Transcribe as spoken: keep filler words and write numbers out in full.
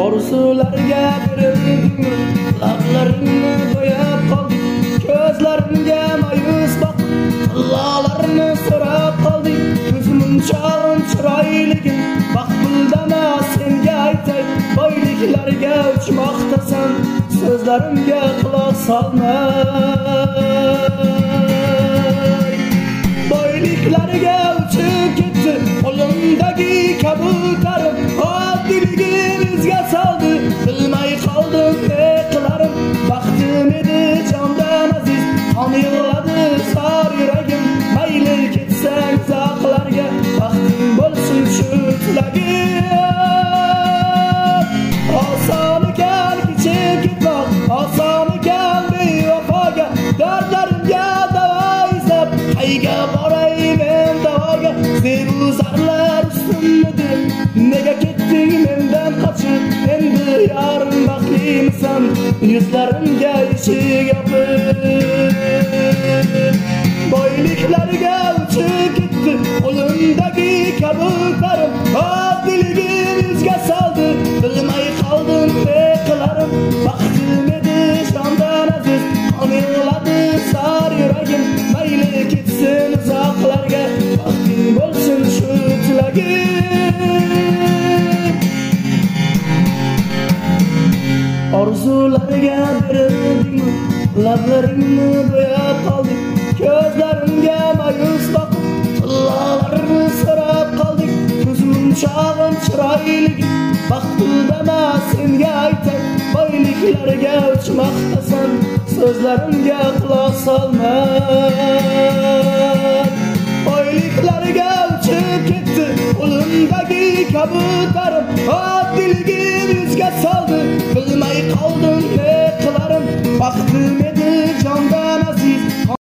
Orzularga berildim, lablarimni bo'yab qoldik, ko'zlarimga mayus boqib, tillolarni so'rab qoldik. Ko'zmunchog'im chiroyligim, baxtildama senga aytay, boyliklarga uchmoqdasan, so'zlarimga quloq solmay. Boyliklarga uchib ketdi qo'limdagi kabutarim, oddiyligim izga soldi, bilmay qoldim ne qilarim. Baxtim edi jondan aziz, qon yig'ladi sar yuragim. Mayli ketsang uzoqlarga, baxting bo'lsin shu tilagim. Oson ekan kechib ketmoq, oson ekan bevafoga, dardlarimga davo izlab qayga boray men davoga. Zebu zarlar ustimda, nega ketding mendan qochib, endi yorim baxtlimisan, yuzlarimga eshik yopib. Boyliklarga uchib ketdi qo'limdagi kabutarim, oddiyligim izga soldi, bilmay qoldim ne qilarim. Baxtim edi jondan aziz, qon yig'ladi sar yuragim. Mayli ketsin uzoqlarga, baxting bo'lsin shu tilagim. Orzularga berildim, lablarimni bo'yab qoldik, ko'zlarimga mayus boqib, tillolarni so'rab qoldik. Ko'zmunchog'im chiroyligim, baxtildama senga aytay, boyliklarga uchmoqdasan, so'zlarimga quloq solmay. Boyliklarga uchib ketdi qo'limdagi kabutarim, oddiyligim izga soldi, bilmay qoldim ne qilarim. Baxtim edi jondan aziz,